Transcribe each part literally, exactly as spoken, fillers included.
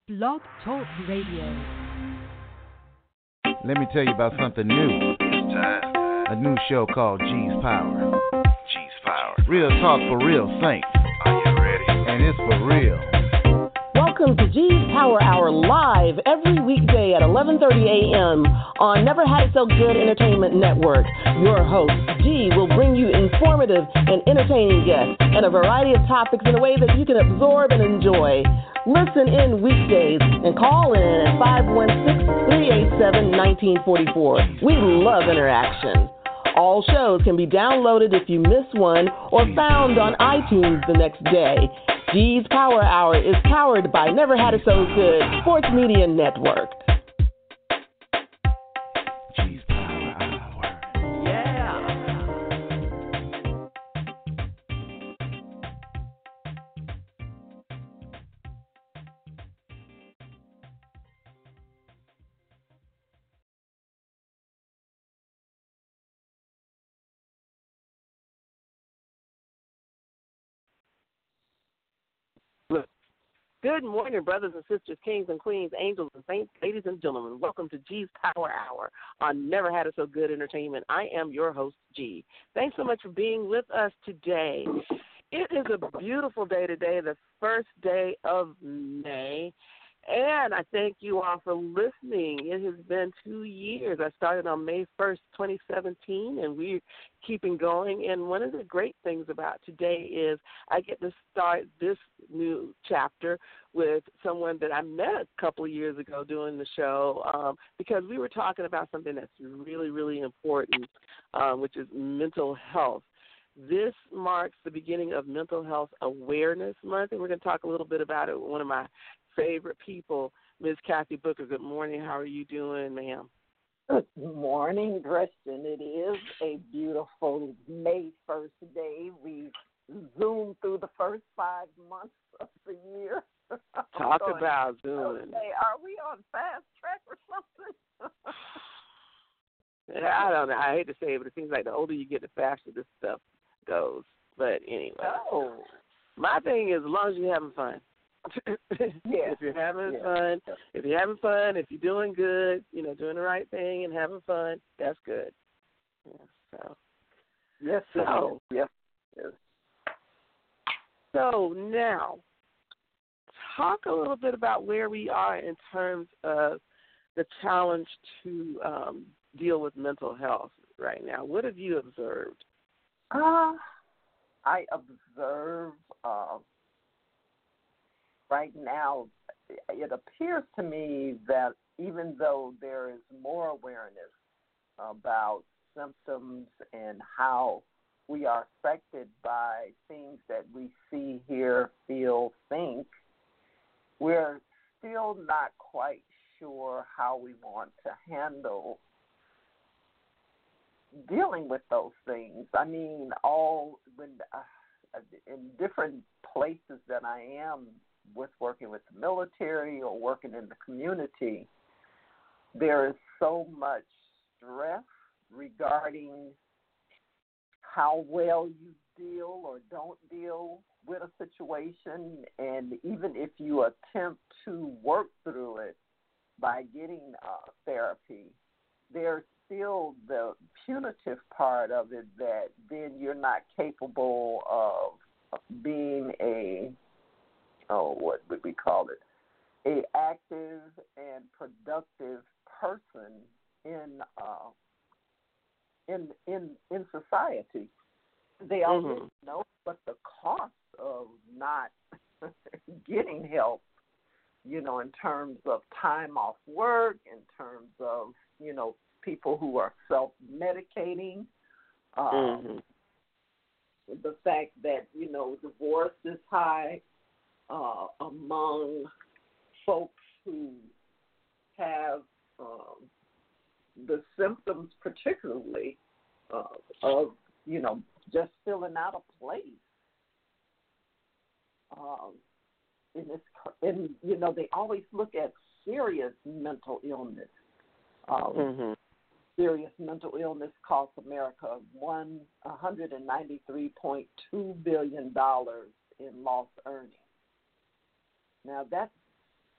Blog Talk Radio. Let me tell you about something new. It's time. A new show called G's Power. G's Power. Real talk for real saints. Are you ready? And it's for real. Welcome to G's Power Hour live every weekday at eleven thirty a.m. on Never Had It So Good Entertainment Network. Your host, G, will bring you informative and entertaining guests and a variety of topics in a way that you can absorb and enjoy. Listen in weekdays and call in at five one six, three eight seven, one nine four four. We love interaction. All shows can be downloaded if you miss one or found on iTunes the next day. G's Power Hour is powered by Never Had It So Good Sports Media Network. G's Power Hour. Yeah. Good morning, brothers and sisters, kings and queens, angels and saints, ladies and gentlemen. Welcome to G's Power Hour on Never Had It So Good Entertainment. I am your host, G. Thanks so much for being with us today. It is a beautiful day today, the first day of May, and I thank you all for listening. It has been two years. I started on May first, twenty seventeen, and we're keeping going. And one of the great things about today is I get to start this new chapter with someone that I met a couple of years ago doing the show um, because we were talking about something that's really, really important, um, which is mental health. This marks the beginning of Mental Health Awareness Month, and we're going to talk a little bit about it with one of my favorite people, Miz Kathy Booker. Good morning. How are you doing, ma'am? Good morning, Preston. It is a beautiful May first day. We zoomed through the first five months of the year. Talk going, about zooming. Okay, are we on fast track or something? I don't know. I hate to say it, but it seems like the older you get, the faster this stuff goes. But anyway, oh. My thing is as long as you're having fun. Yeah. If you're having yeah. fun, if you're having fun, if you're doing good, you know, doing the right thing and having fun, that's good. Yeah, so. Yes, so, yes, yes. So now, talk a little bit about where we are in terms of the challenge to um, deal with mental health right now. What have you observed? Uh, I observe uh, right now, it appears to me that even though there is more awareness about symptoms and how we are affected by things that we see, hear, feel, think, we're still not quite sure how we want to handle dealing with those things. I mean, all when uh, in different places that I am with working with the military or working in the community, there is so much stress regarding how well you deal or don't deal with a situation, and even if you attempt to work through it by getting uh, therapy, there's still the punitive part of it that then you're not capable of being a, oh, what would we call it, a active and productive person in uh, in in in society. They already mm-hmm. know what the cost of not getting help, you know, in terms of time off work, in terms of, you know, people who are self-medicating, um, mm-hmm. the fact that, you know, divorce is high uh, among folks who have um, the symptoms particularly uh, of, you know, just filling out a place. Um, and, it's, and, you know, they always look at serious mental illness. Um, mm-hmm. Serious mental illness costs America one hundred ninety-three point two billion dollars in lost earnings. Now, that's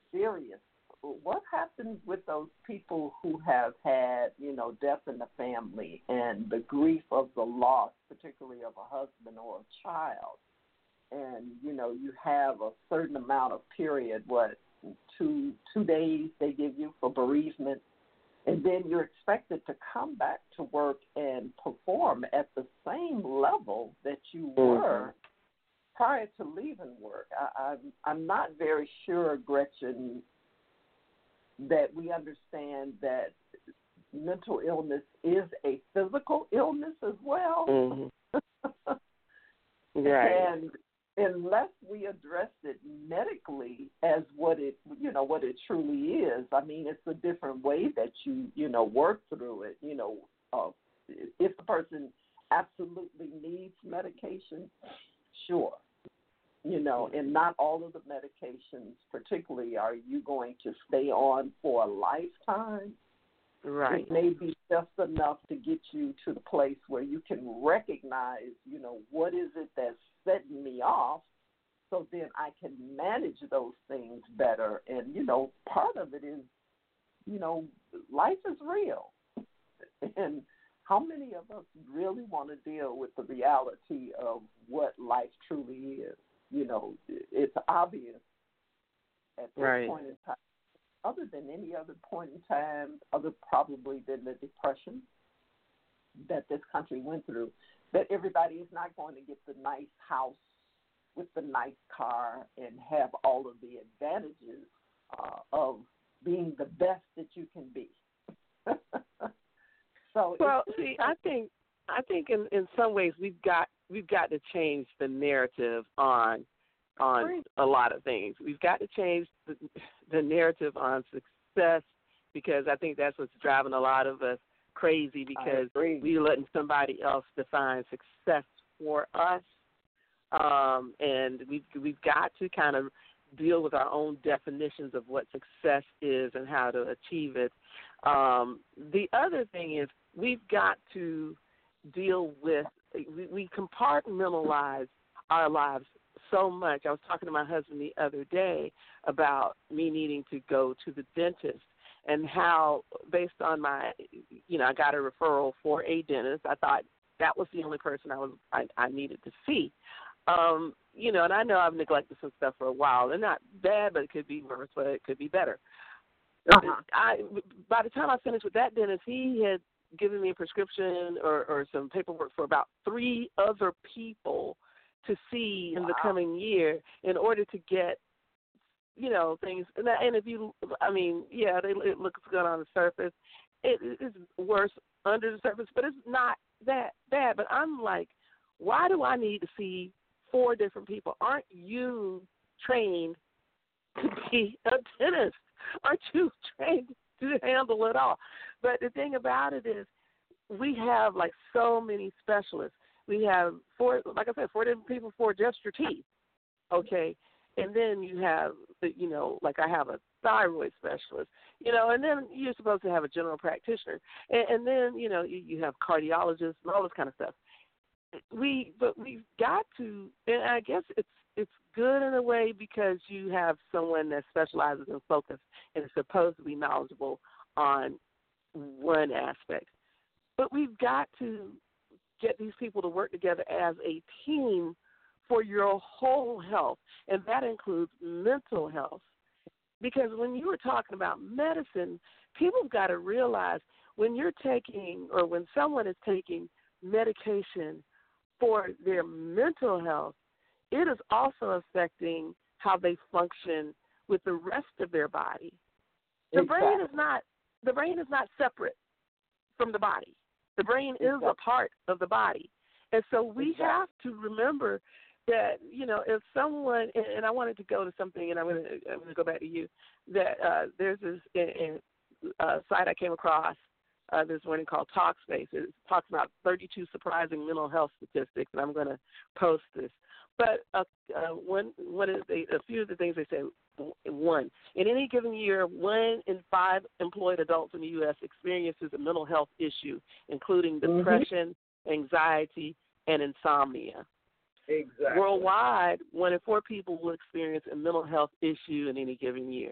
serious. What happens with those people who have had, you know, death in the family and the grief of the loss, particularly of a husband or a child? And, you know, you have a certain amount of period, what, two two days they give you for bereavement, and then you're expected to come back to work and perform at the same level that you were mm-hmm. prior to leaving work. I, I'm, I'm not very sure, Gretchen, that we understand that mental illness is a physical illness as well. Mm-hmm. Right. And unless we address it medically as what it, you know, what it truly is, I mean, it's a different way that you, you know, work through it. You know, uh, if the person absolutely needs medication, sure. You know, and not all of the medications, particularly, are you going to stay on for a lifetime. Right. It may be just enough to get you to the place where you can recognize, you know, what is it that's setting me off, so then I can manage those things better. And, you know, part of it is, you know, life is real. And how many of us really want to deal with the reality of what life truly is? You know, it's obvious at this right. point in time, other than any other point in time, other probably than the Depression that this country went through, that everybody is not going to get the nice house with the nice car and have all of the advantages uh, of being the best that you can be. so, well, see, I think I think in, in some ways we've got we've got to change the narrative on on a lot of things. We've got to change the, the narrative on success, because I think that's what's driving a lot of us crazy, because we're letting somebody else define success for us. Um, and we've, we've got to kind of deal with our own definitions of what success is and how to achieve it. Um, the other thing is we've got to deal with, we, we compartmentalize our lives so much. I was talking to my husband the other day about me needing to go to the dentist, and how, based on my, you know, I got a referral for a dentist. I thought that was the only person I was I, I needed to see. Um, you know, and I know I've neglected some stuff for a while. They're not bad, but it could be worse, but it could be better. Uh-huh. I, by the time I finished with that dentist, he had given me a prescription or, or some paperwork for about three other people to see in wow. the coming year in order to get, you know, things. And, that, and if you, I mean, yeah, they, it looks good on the surface. It is worse under the surface, but it's not that bad. But I'm like, why do I need to see four different people? Aren't you trained to be a dentist? Aren't you trained to handle it all? But the thing about it is, we have like so many specialists. We have four, like I said, four different people for just your teeth, okay? And then you have, you know, like I have a thyroid specialist, you know, and then you're supposed to have a general practitioner. And, and then, you know, you, you have cardiologists and all this kind of stuff. We, but we've got to, and I guess it's it's good in a way because you have someone that specializes in focus and is supposed to be knowledgeable on one aspect. But we've got to get these people to work together as a team for your whole health, and that includes mental health. Because when you were talking about medicine, people have got to realize when you're taking, or when someone is taking medication for their mental health, it is also affecting how they function with the rest of their body. The exactly. brain is not the brain is not separate from the body. The brain is exactly. a part of the body. And so we exactly. have to remember that, you know, if someone, and, and I wanted to go to something, and I'm going to I'm going to go back to you, that uh, there's this in, in, uh, site I came across uh, this morning called Talkspace. It talks about thirty-two surprising mental health statistics, and I'm going to post this. But uh, uh, one, one of the, a few of the things they say, one, in any given year, one in five employed adults in the U S experiences a mental health issue, including depression, mm-hmm. anxiety, and insomnia. Exactly. Worldwide, one in four people will experience a mental health issue in any given year.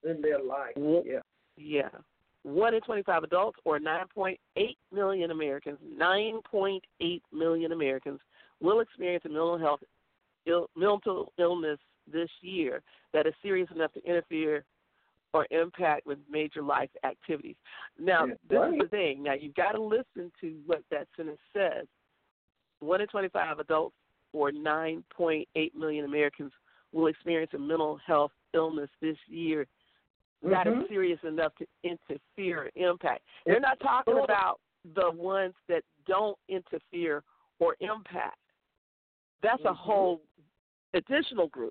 in their life. Yeah. Yeah. One in twenty-five adults, or nine point eight million Americans, nine point eight million Americans will experience a mental health, Ill, mental illness this year that is serious enough to interfere or impact with major life activities. Now, That's this right. is the thing. Now, you've got to listen to what that sentence says. One in twenty-five adults, or nine point eight million Americans, will experience a mental health illness this year that Mm-hmm. is serious enough to interfere or impact. They're not talking about the ones that don't interfere or impact. That's a Mm-hmm. whole additional group.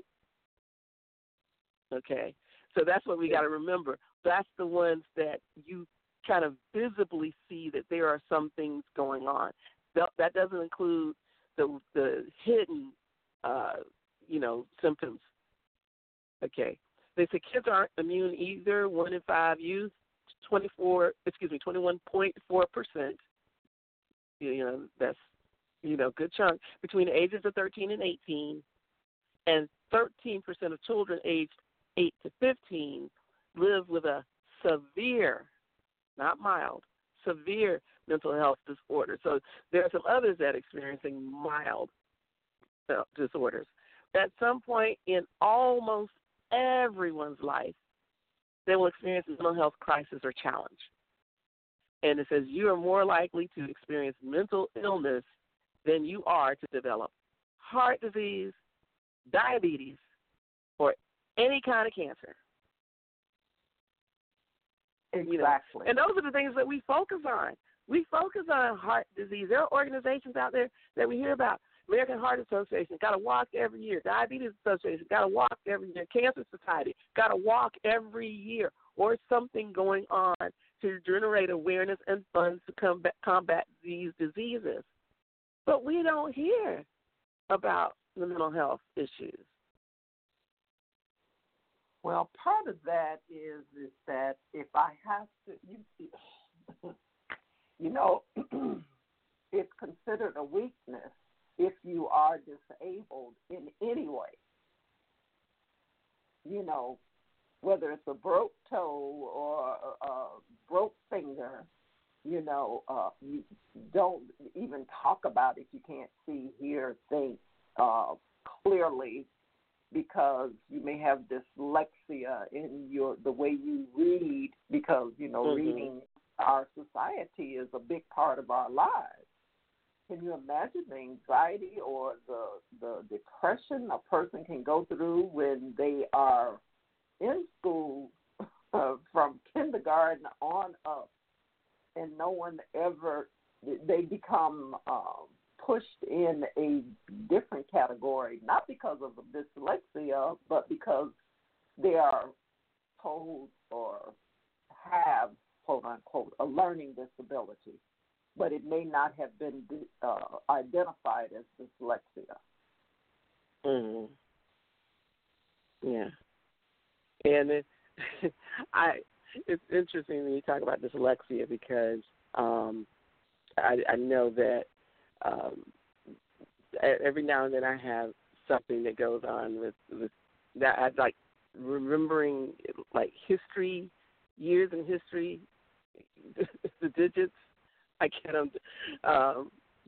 Okay? So that's what we got to remember. That's the ones that you kind of visibly see that there are some things going on. That, that doesn't include the the hidden, uh, you know, symptoms. Okay? They say kids aren't immune either. One in five youth, twenty-four, excuse me, twenty-one point four percent. You know, that's, you know, good chunk between the ages of thirteen and eighteen, and thirteen percent of children aged eight to fifteen live with a severe, not mild, severe mental health disorder. So there are some others that are experiencing mild uh, disorders. At some point in almost everyone's life, they will experience a mental health crisis or challenge. And it says you are more likely to experience mental illness than you are to develop heart disease, diabetes, or any kind of cancer. Exactly. You know? And those are the things that we focus on. We focus on heart disease. There are organizations out there that we hear about. American Heart Association, got to walk every year. Diabetes Association, got to walk every year. Cancer Society, got to walk every year. Or something going on to generate awareness and funds to combat, combat these diseases. But we don't hear about the mental health issues. Well, part of that is is that if I have to, you, you know, it's considered a weakness if you are disabled in any way. You know, whether it's a broke toe or a, a broke finger, you know, uh, you don't even talk about if you can't see, hear, think uh, clearly, because you may have dyslexia in your the way you read, because, you know, mm-hmm. reading our society is a big part of our lives. Can you imagine the anxiety or the the depression a person can go through when they are in school uh, from kindergarten on up, and no one ever, they become um, pushed in a different category, not because of dyslexia, but because they are told or have, quote unquote, a learning disability, but it may not have been uh, identified as dyslexia. Mm-hmm. Yeah. And it, I, it's interesting when you talk about dyslexia, because um, I, I know that um, every now and then I have something that goes on with, with that. I like remembering like history, years in history, the digits. I get them um,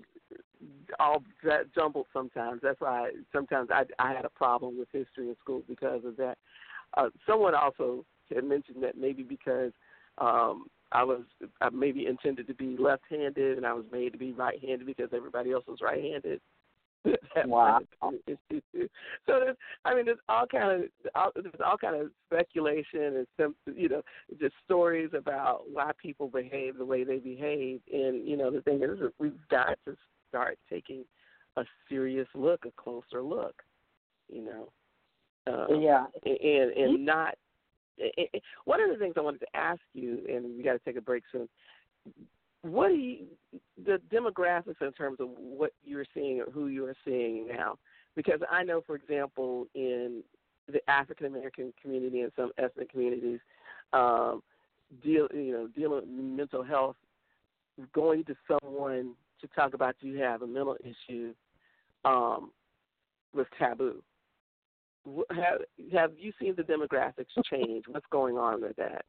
all jumbled sometimes. That's why I, sometimes I, I had a problem with history in school because of that. Uh, someone also had mentioned that maybe because um, I was I maybe intended to be left-handed and I was made to be right-handed because everybody else was right-handed. Wow. So there's, I mean, there's all kind of all, there's all kind of speculation and some, you know, just stories about why people behave the way they behave. And you know, the thing is, we've got to start taking a serious look, a closer look. You know. Um, yeah, and and not. It, it, one of the things I wanted to ask you, and we got to take a break soon. What do you, the demographics in terms of what you're seeing or who you are seeing now? Because I know, for example, in the African American community and some ethnic communities, um, deal you know dealing with mental health, going to someone to talk about you have a mental issue um, was taboo. have have you seen the demographics change? What's going on with that?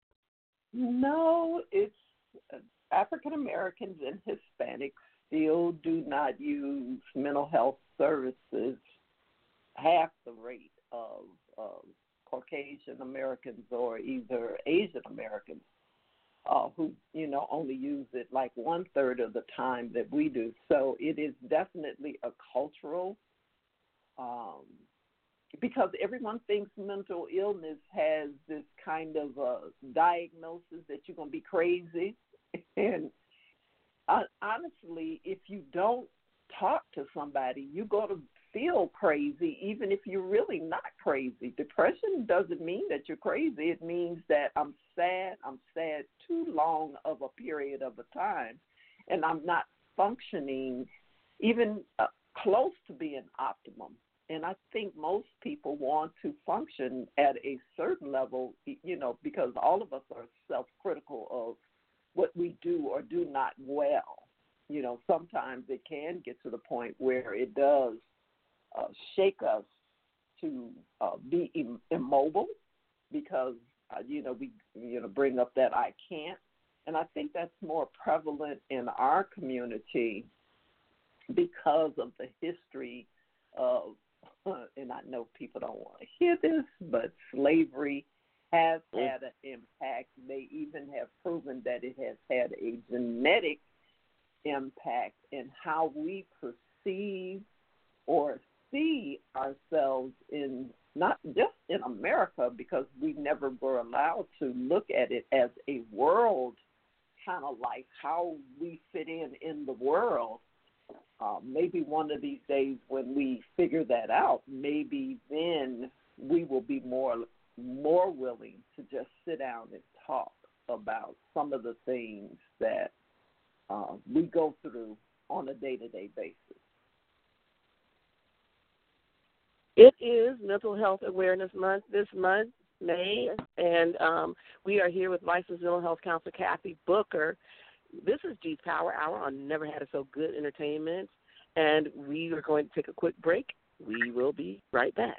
No, it's uh, African Americans and Hispanics still do not use mental health services half the rate of, of Caucasian Americans or either Asian Americans uh, who, you know, only use it like one third of the time that we do. So it is definitely a cultural, um, because everyone thinks mental illness has this kind of uh, diagnosis that you're going to be crazy. And uh, honestly, if you don't talk to somebody, you're going to feel crazy, even if you're really not crazy. Depression doesn't mean that you're crazy. It means that I'm sad. I'm sad too long of a period of a time, and I'm not functioning even uh, close to being optimum. And I think most people want to function at a certain level, you know, because all of us are self-critical of what we do or do not well. You know, sometimes it can get to the point where it does uh, shake us to uh, be Im- immobile because, uh, you know, we, you know, bring up that I can't. And I think that's more prevalent in our community because of the history of, and I know people don't want to hear this, but slavery has had an impact. They even have proven that it has had a genetic impact in how we perceive or see ourselves in, not just in America, because we never were allowed to look at it as a world kind of like how we fit in in the world. Uh, maybe one of these days when we figure that out, maybe then we will be more more willing to just sit down and talk about some of the things that uh, we go through on a day-to-day basis. It is Mental Health Awareness Month this month, May, and um, we are here with licensed mental health counselor Kathy Booker. This is G's Power Hour on Never Had It So Good Entertainment, and we are going to take a quick break. We will be right back.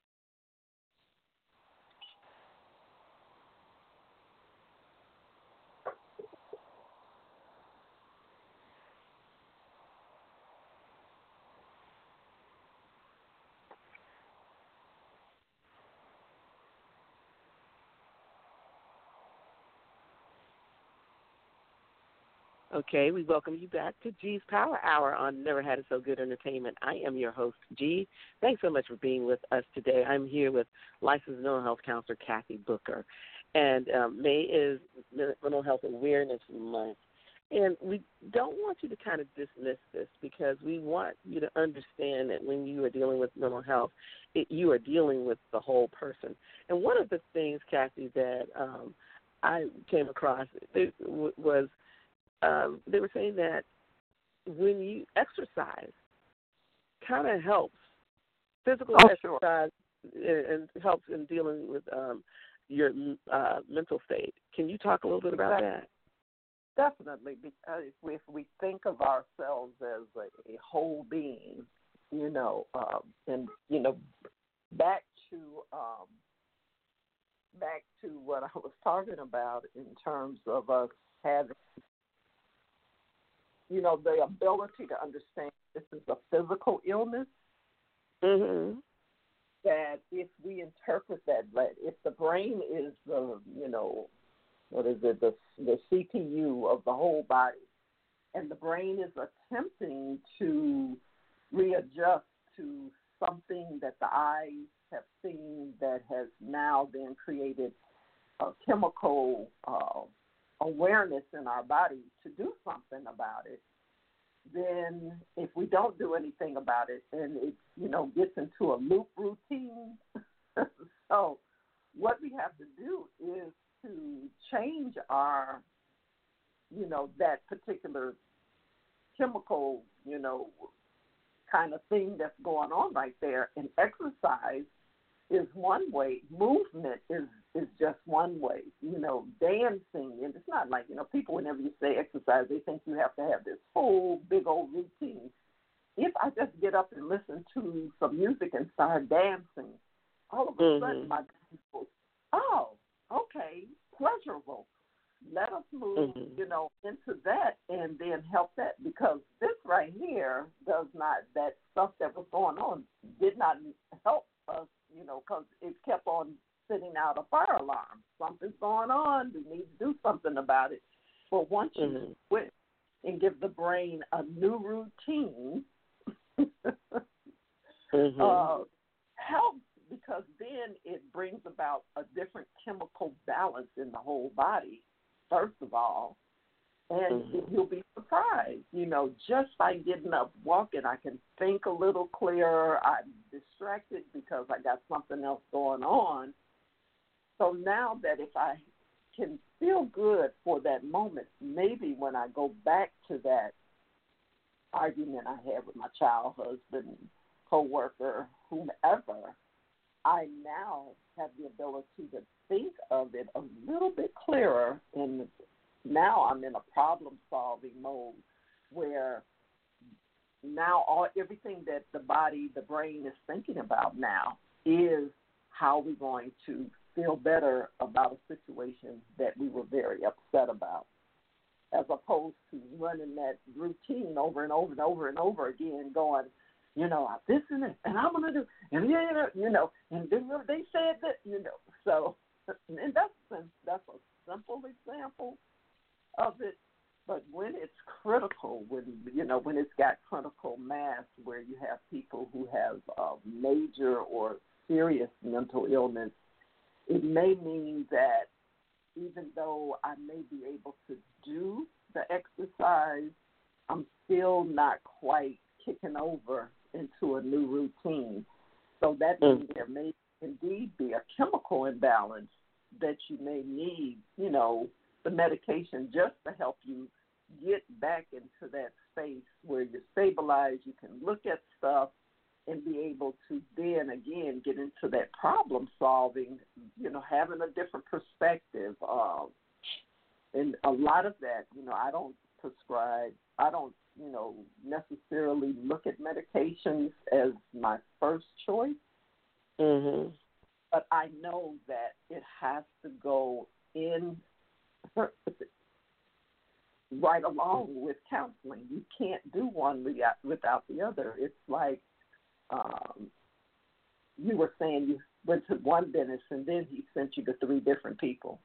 Okay, we welcome you back to G's Power Hour on Never Had It So Good Entertainment. I am your host, G. Thanks so much for being with us today. I'm here with licensed mental health counselor Kathy Booker, and um, May is Mental Health Awareness Month. And we don't want you to kind of dismiss this because we want you to understand that when you are dealing with mental health, it, you are dealing with the whole person. And one of the things, Kathy, that um, I came across it, was Um, they were saying that when you exercise, kind of helps. Physical oh, exercise sure. and helps in dealing with um, your uh, mental state. Can you talk a little bit about Exactly. that? Definitely, because if we think of ourselves as a, a whole being, you know, um, and you know, back to um, back to what I was talking about in terms of us having, you know, the ability to understand this is a physical illness, Mm-hmm. that if we interpret that, that if the brain is the, you know, what is it, the, the C P U of the whole body, and the brain is attempting to readjust to something that the eyes have seen that has now then created a chemical uh, awareness in our body to do something about it, then if we don't do anything about it, and it, you know, gets into a loop routine. So what we have to do is to change our, you know, that particular chemical, you know, kind of thing that's going on right there. And exercise is one way. Movement is, is just one way. You know, dancing, and it's not like, you know, people, whenever you say exercise, they think you have to have this whole big old routine. If I just get up and listen to some music and start dancing, all of a mm-hmm. sudden my brain goes, oh, okay, pleasurable. Let us move, mm-hmm. you know, into that and then help that, because this right here does not, that stuff that was going on did not help us, you know, because it kept on sending out a fire alarm. Something's going on. We need to do something about it. But once you mm-hmm. switch and give the brain a new routine, mm-hmm. uh, helps, because then it brings about a different chemical balance in the whole body, first of all. And mm-hmm. you'll be surprised, you know, just by getting up, walking, I can think a little clearer. I'm distracted because I got something else going on. So now that if I can feel good for that moment, maybe when I go back to that argument I had with my child husband, coworker, whomever, I now have the ability to think of it a little bit clearer, and now I'm in a problem-solving mode where now all everything that the body, the brain is thinking about now is how we're going to feel better about a situation that we were very upset about, as opposed to running that routine over and over and over and over again, going, you know, this and that, and I'm going to do, and yeah, you know, and then they said that, you know. So, and that's, that's a simple example of it. But when it's critical, when, you know, when it's got critical mass where you have people who have uh, major or serious mental illness, it may mean that even though I may be able to do the exercise, I'm still not quite kicking over into a new routine. So that mm-hmm. means there may indeed be a chemical imbalance that you may need, you know, the medication just to help you get back into that space where you're stabilized, you can look at stuff and be able to then again get into that problem solving, you know, having a different perspective. Uh, and a lot of that, you know, I don't prescribe, I don't, you know, necessarily look at medications as my first choice. Mm-hmm. But I know that it has to go in right along with counseling. You can't do one without the other. It's like um, you were saying, you went to one dentist and then he sent you to three different people.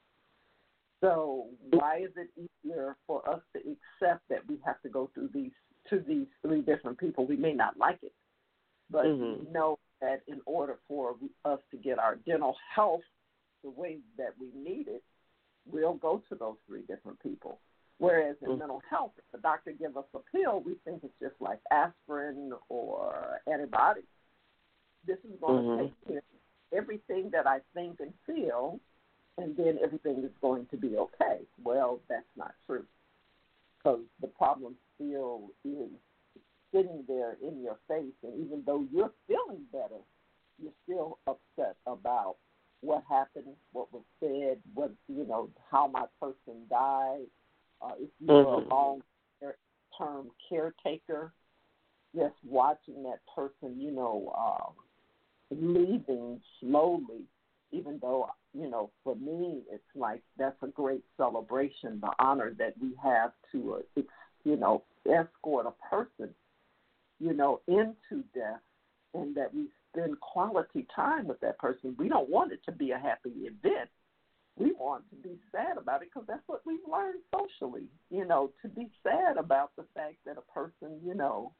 So why is it easier for us to accept that we have to go through these to these three different people? We may not like it, but mm-hmm. we know that in order for us to get our dental health the way that we need it, we'll go to those three different people. Whereas in mm-hmm. mental health, if the doctor gives us a pill, we think it's just like aspirin or antibiotics. This is going mm-hmm. to take care of everything that I think and feel, and then everything is going to be okay. Well, that's not true, because the problem still is sitting there in your face, and even though you're feeling better, you're still upset about what happened, what was said, what, you know, how my person died. Uh, if you're mm-hmm. a long-term caretaker, just watching that person, you know, um, leaving slowly, even though, you know, for me, it's like that's a great celebration, the honor that we have to, uh, you know, escort a person, you know, into death, and that we spend quality time with that person. We don't want it to be a happy event. We want to be sad about it because that's what we've learned socially, you know, to be sad about the fact that a person, you know,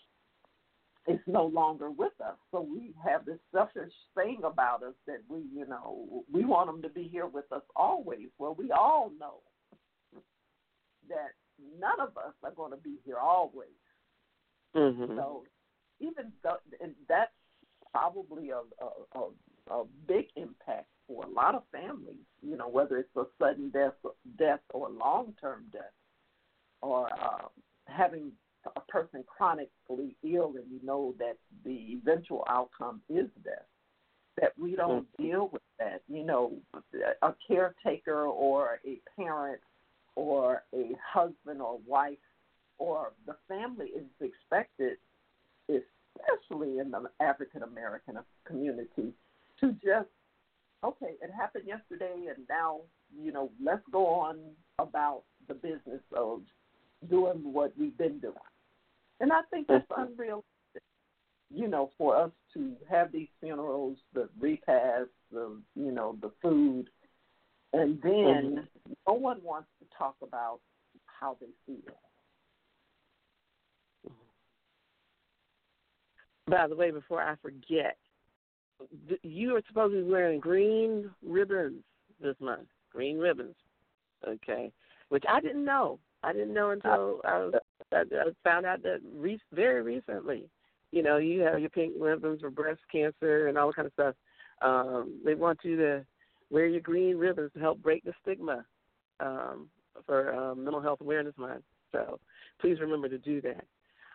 is no longer with us. So we have this selfish thing about us that we, you know, we want them to be here with us always. Well, we all know that none of us are going to be here always. Mm-hmm. So even though, and that's probably a, a, a, a big impact for a lot of families, you know, whether it's a sudden death, death or long-term death, or uh, having a person chronically ill and you know that the eventual outcome is death, that we don't mm-hmm. deal with that. You know, a caretaker or a parent or a husband or wife or the family is expected, especially in the African American community, to just, okay, it happened yesterday, and now, you know, let's go on about the business of doing what we've been doing. And I think that's unrealistic, you know, for us to have these funerals, the repast, the, you know, the food, and then mm-hmm. no one wants to talk about how they feel. By the way, before I forget, you are supposed to be wearing green ribbons this month. Green ribbons, okay? Which I didn't know. I didn't know until I, was, I, I found out that re- very recently. You know, you have your pink ribbons for breast cancer and all that kind of stuff. Um, they want you to wear your green ribbons to help break the stigma um, for um, Mental Health Awareness Month. So please remember to do that.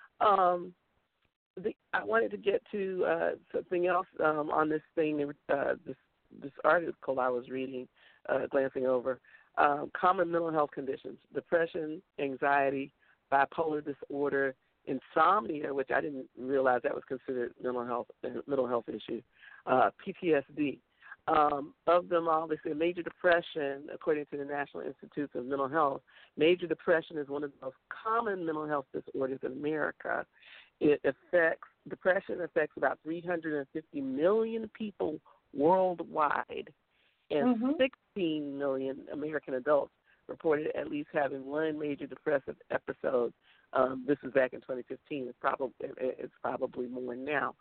Um, The, I wanted to get to uh, something else um, on this thing, uh, this this article I was reading, uh, glancing over. Um, common mental health conditions: depression, anxiety, bipolar disorder, insomnia, which I didn't realize that was considered mental health mental health issue, uh, P T S D. Um, of them all, they say major depression, according to the National Institutes of Mental Health, major depression is one of the most common mental health disorders in America. It affects, depression affects about three hundred fifty million people worldwide, and mm-hmm. sixteen million American adults reported at least having one major depressive episode. Um, this is back in twenty fifteen. It's probably, it's probably more now.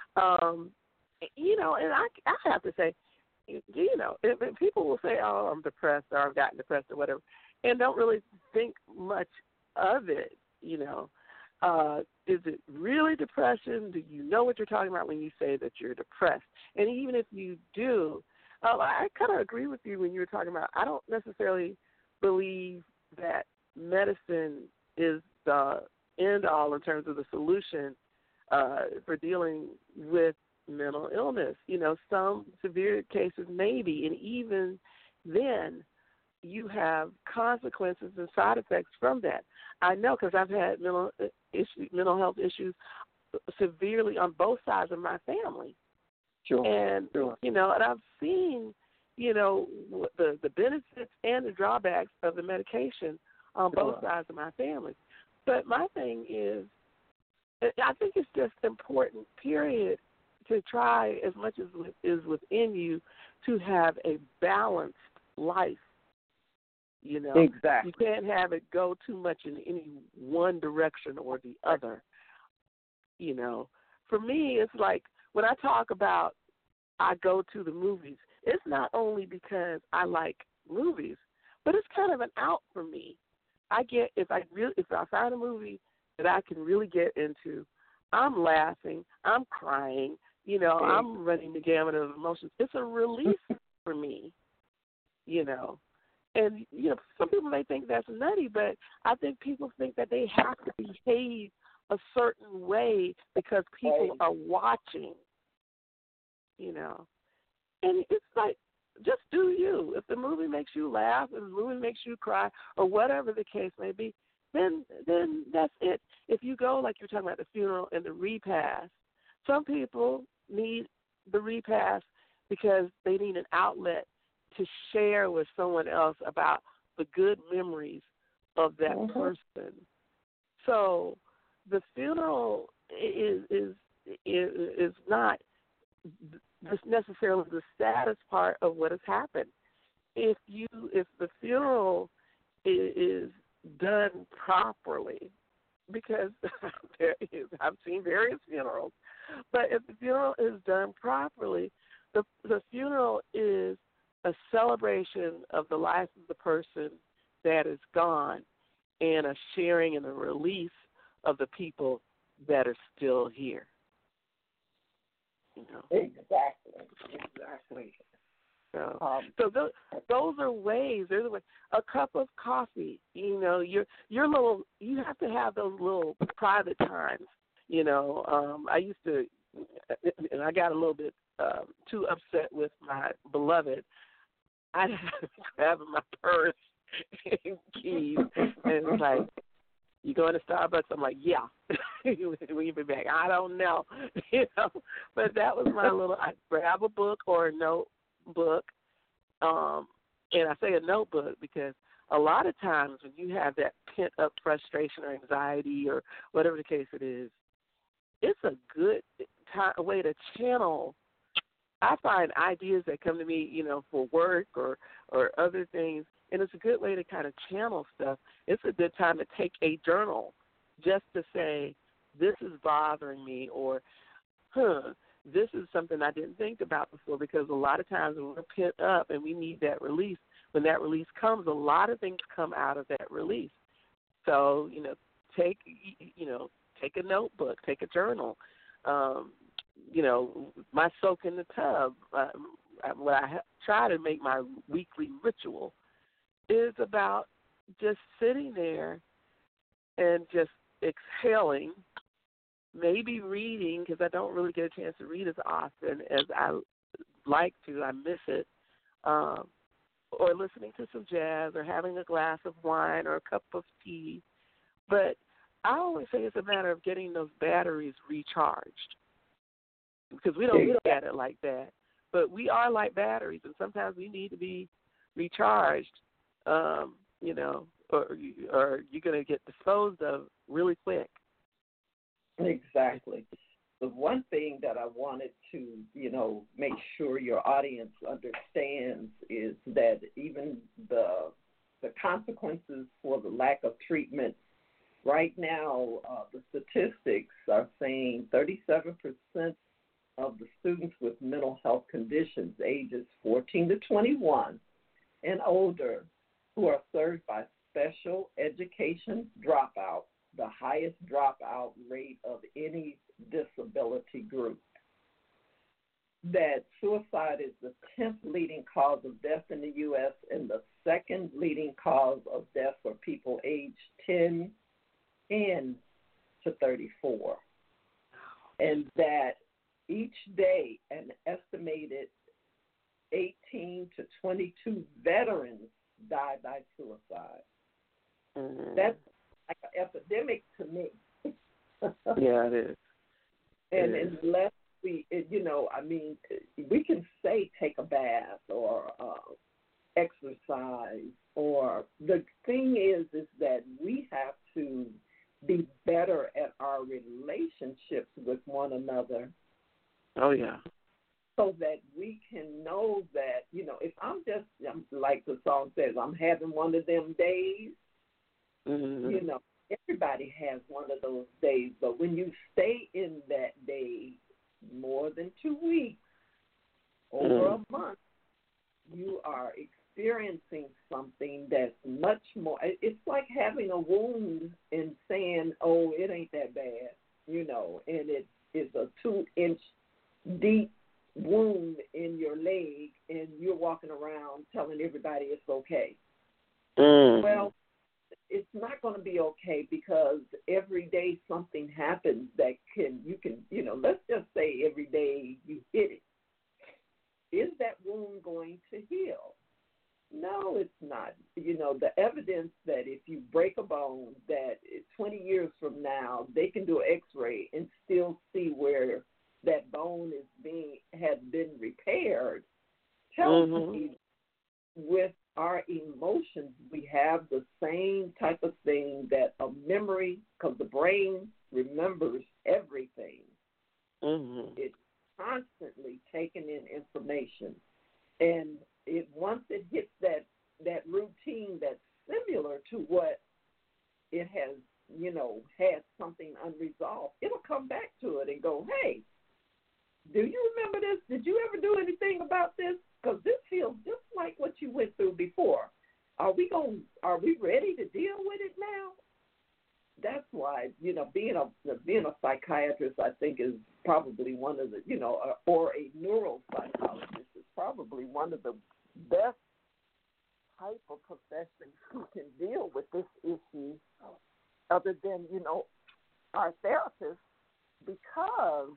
Um, you know, and I, I have to say, you know, if, if people will say, oh, I'm depressed or I've gotten depressed or whatever, and don't really think much of it, you know. Uh, is it really depression? Do you know what you're talking about when you say that you're depressed? And even if you do, uh, I kind of agree with you when you were talking about, I don't necessarily believe that medicine is the end-all in terms of the solution uh, for dealing with mental illness. You know, some severe cases maybe, and even then you have consequences and side effects from that. I know because I've had mental issue, mental health issues severely on both sides of my family. Sure. And, sure. you know, and I've seen, you know, the, the benefits and the drawbacks of the medication on sure. both sides of my family. But my thing is, I think it's just important, period, to try as much as is within you to have a balanced life. You know, exactly. You can't have it go too much in any one direction or the other. You know, for me, it's like when I talk about I go to the movies, it's not only because I like movies, but it's kind of an out for me. I get if I really if I find a movie that I can really get into, I'm laughing, I'm crying, you know, okay. I'm running the gamut of emotions. It's a release for me, you know. And, you know, some people may think that's nutty, but I think people think that they have to behave a certain way because people are watching, you know. And it's like, just do you. If the movie makes you laugh, if the movie makes you cry, or whatever the case may be, then then that's it. If you go, like you're talking about the funeral and the repast, some people need the repast because they need an outlet to share with someone else about the good memories of that mm-hmm. person. So the funeral is is is, is not necessarily the saddest part of what has happened. If you if the funeral is, is done properly, because there is I've seen various funerals, but if the funeral is done properly, the the funeral is a celebration of the life of the person that is gone and a sharing and a release of the people that are still here. You know? Exactly, exactly. So, um, so those, those are ways. There's a way. A cup of coffee. You know, your your little. You have to have those little private times. You know, um, I used to, and I got a little bit um, too upset with my beloved. I grabbing my purse and keys, and it's like, You going to Starbucks? I'm like, yeah. When you be back, I don't know, you know. But that was my little. I grab a book or a notebook, um, and I say a notebook because a lot of times when you have that pent up frustration or anxiety or whatever the case it is, it's a good time, a way to channel. I find ideas that come to me, you know, for work or or other things, and it's a good way to kind of channel stuff. It's a good time to take a journal just to say, this is bothering me, or, huh, this is something I didn't think about before, because a lot of times when we're pent up and we need that release, when that release comes, a lot of things come out of that release. So, you know, take, you know, take a notebook, take a journal. Um, you know, my soak in the tub, uh, what I ha- try to make my weekly ritual is about just sitting there and just exhaling, maybe reading, because I don't really get a chance to read as often as I like to. I miss it. Um, or listening to some jazz or having a glass of wine or a cup of tea. But I always say it's a matter of getting those batteries recharged, because we don't look at it like that. But we are like batteries, and sometimes we need to be recharged, um, you know, or, or you're going to get disposed of really quick. Exactly. The one thing that I wanted to, you know, make sure your audience understands is that even the the consequences for the lack of treatment, right now, uh, the statistics are saying thirty-seven percent of the students with mental health conditions ages fourteen to twenty-one and older who are served by special education dropout, the highest dropout rate of any disability group. That suicide is the tenth leading cause of death in the U S and the second leading cause of death for people aged ten and to thirty-four. And that each day an estimated eighteen to twenty-two veterans die by suicide. Mm-hmm. That's like an epidemic to me. Yeah, it is. And it is. unless we, you know, I mean, we can say take a bath or uh, exercise, or the thing is, is that we have to be better at our relationships with one another. Oh, yeah. So that we can know that, you know, if I'm just, I'm, like the song says, I'm having one of them days, mm-hmm. you know, everybody has one of those days. But when you stay in that day more than two weeks, over mm. a month, you are experiencing something that's much more, it's like having a wound and saying, oh, it ain't that bad, you know, and it is a two-inch deep wound in your leg, and you're walking around telling everybody it's okay. Mm. Well, it's not going to be okay, because every day something happens that can, you can, you know, let's just say every day you hit it. Is that wound going to heal? No, it's not. You know, the evidence that if you break a bone, that twenty years from now, they can do an x-ray and still see where that bone is being, has been repaired, tells mm-hmm. me with our emotions, we have the same type of thing, that a memory, because the brain remembers everything. Mm-hmm. It's constantly taking in information. And it once it hits that, that routine that's similar to what it has, you know, had something unresolved, it'll come back to it and go, hey, do you remember this? Did you ever do anything about this? Because this feels just like what you went through before. Are we going? Are we ready to deal with it now? That's why, you know, being a being a psychiatrist, I think, is probably one of the, you know, or a neuropsychologist is probably one of the best type of professions who can deal with this issue, other than, you know, our therapists, because,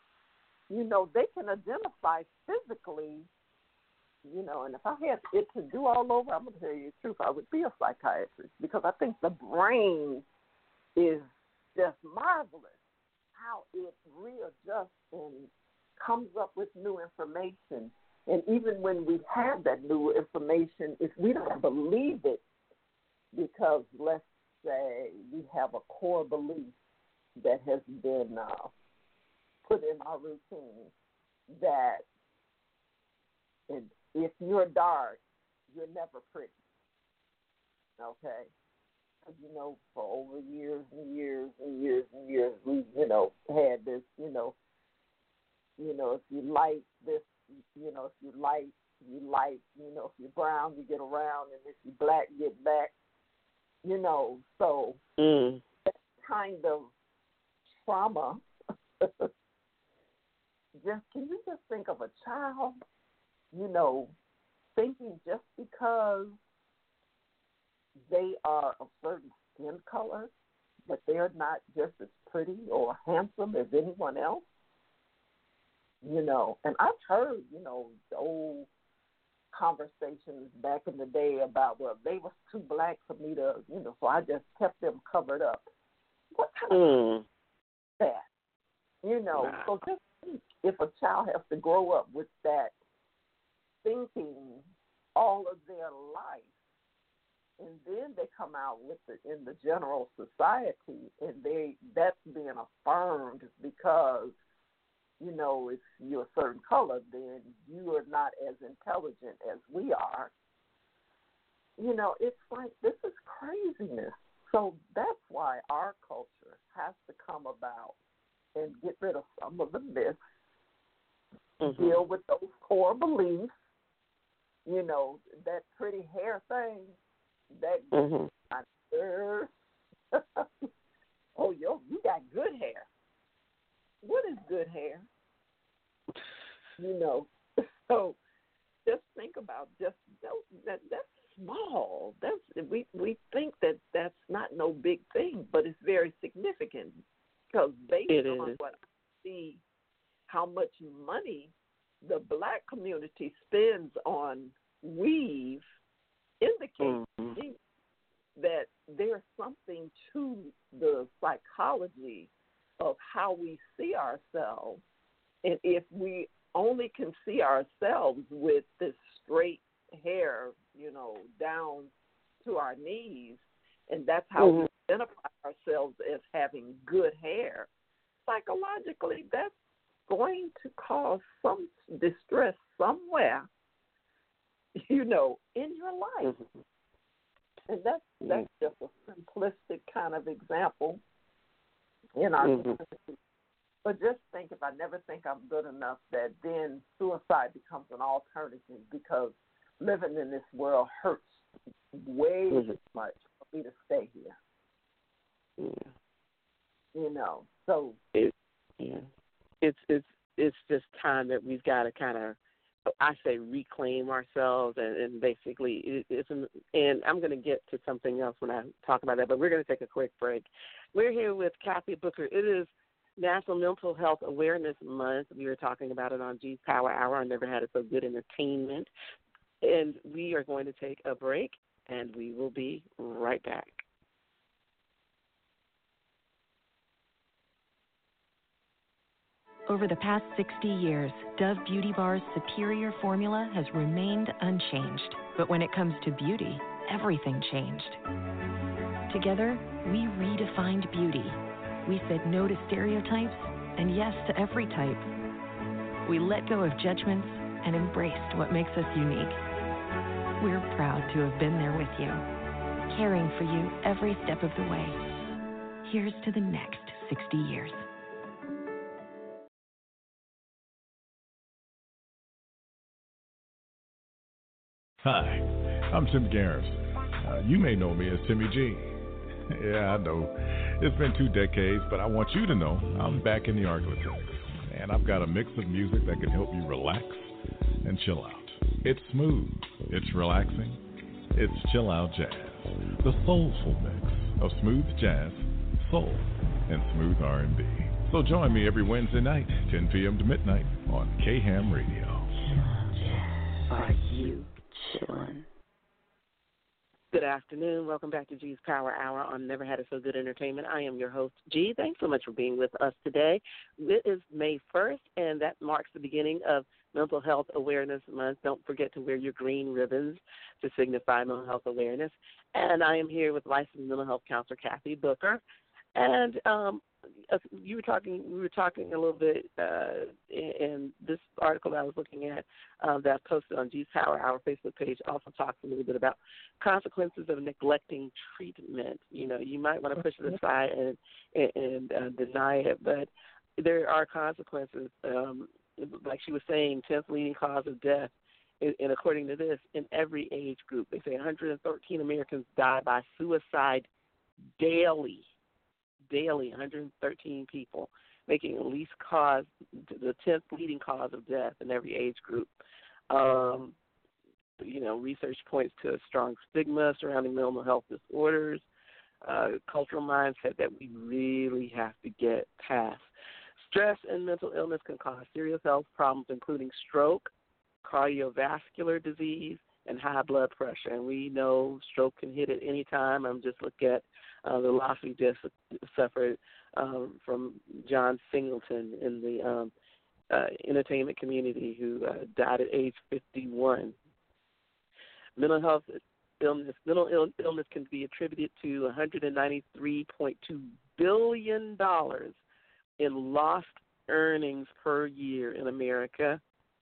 you know, they can identify physically, you know, and if I had it to do all over, I'm going to tell you the truth, I would be a psychiatrist, because I think the brain is just marvelous how it readjusts and comes up with new information. And even when we have that new information, if we don't believe it, because let's say we have a core belief that has been uh, put in our routine that if you're dark, you're never pretty. Okay? You know, for over years and years and years and years, we, you know, had this, you know, you know, if you light this, you know, if you light, you light, you know, if you're brown, you get around, and if you're black, you get back, you know, so mm. that kind of trauma, just, can you just think of a child, you know, thinking just because they are a certain skin color, but they're not just as pretty or handsome as anyone else? You know, and I've heard, you know, the old conversations back in the day about, well, they were too black for me to, you know, so I just kept them covered up. What kind mm. of that? You know, wow. so just think if a child has to grow up with that thinking all of their life, and then they come out with it in the general society, and they that's being affirmed because, you know, if you're a certain color, then you are not as intelligent as we are. You know, it's like, this is craziness. So that's why our culture has to come about and get rid of some of the myths, mm-hmm. deal with those core beliefs, you know, that pretty hair thing, that mm-hmm. oh, yo, you got good hair. What is good hair? You know, so just think about just that. That's small. That's we we think that that's not no big thing, but it's very significant because based it on is. what I see, how much money the black community spends on weave indicates mm-hmm. that there's something to the psychology of how we see ourselves. And if we only can see ourselves with this straight hair, you know, down to our knees, and that's how mm-hmm. we identify ourselves as having good hair, psychologically that's going to cause some distress somewhere, you know, in your life. Mm-hmm. And that's, that's just a simplistic kind of example in our mm-hmm. community. But just think, if I never think I'm good enough, that then suicide becomes an alternative because living in this world hurts way mm-hmm. too much for me to stay here. Yeah. You know, so it, yeah, it's it's it's just time that we've got to kind of, I say, reclaim ourselves, and, and basically, it, it's an, and I'm going to get to something else when I talk about that, but we're going to take a quick break. We're here with Kathy Booker. It is National Mental Health Awareness Month. We were talking about it on G's Power Hour. I never had it so good entertainment. And we are going to take a break, and we will be right back. Over the past sixty years, Dove Beauty Bar's superior formula has remained unchanged. But when it comes to beauty, everything changed. Together, we redefined beauty. We said no to stereotypes and yes to every type. We let go of judgments and embraced what makes us unique. We're proud to have been there with you, caring for you every step of the way. Here's to the next sixty years. Hi, I'm Tim Garrison. Uh, you may know me as Timmy G. Yeah, I know. It's been two decades, but I want you to know I'm back in the Arklatex. And I've got a mix of music that can help you relax and chill out. It's smooth, it's relaxing, it's chill out jazz. The soulful mix of smooth jazz, soul, and smooth R and B. So join me every Wednesday night, ten p.m. to midnight on K-Ham Radio. Are you chillin'? Good afternoon. Welcome back to G's Power Hour on Never Had It So Good Entertainment. I am your host, G. Thanks so much for being with us today. It is May first, and that marks the beginning of Mental Health Awareness Month. Don't forget to wear your green ribbons to signify mental health awareness. And I am here with licensed mental health counselor Kathy Booker. And um, you were talking, we were talking a little bit uh, in, in this article that I was looking at uh, that I posted on G's Power Hour Facebook page. Also talks a little bit about consequences of neglecting treatment. You know, you might want to push it aside and and, and uh, deny it, but there are consequences. Um, like she was saying, tenth leading cause of death. And according to this, in every age group, they say one hundred thirteen Americans die by suicide daily. Daily, one hundred thirteen people, making at least cause the tenth leading cause of death in every age group. Um, you know, research points to a strong stigma surrounding mental health disorders, uh, cultural mindset that we really have to get past. Stress and mental illness can cause serious health problems, including stroke, cardiovascular disease, and high blood pressure. And we know stroke can hit at any time. I'm just looking at uh, the loss we just suffered um, from John Singleton in the um, uh, entertainment community, who uh, died at age fifty-one. Mental health illness, mental Ill- illness can be attributed to one hundred ninety-three point two billion dollars in lost earnings per year in America.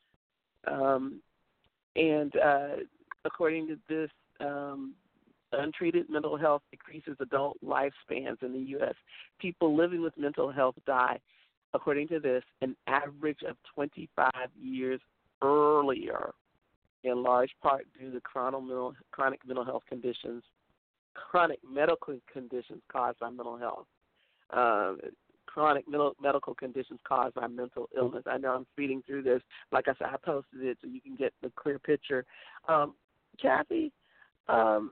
Um, and uh, according to this, um, untreated mental health decreases adult lifespans in the U S People living with mental health die, according to this, an average of twenty-five years earlier, in large part due to chronic mental, chronic mental health conditions, chronic medical conditions caused by mental health, uh, chronic mental, medical conditions caused by mental illness. I know I'm speeding through this. Like I said, I posted it so you can get the clear picture. Um, Kathy, um,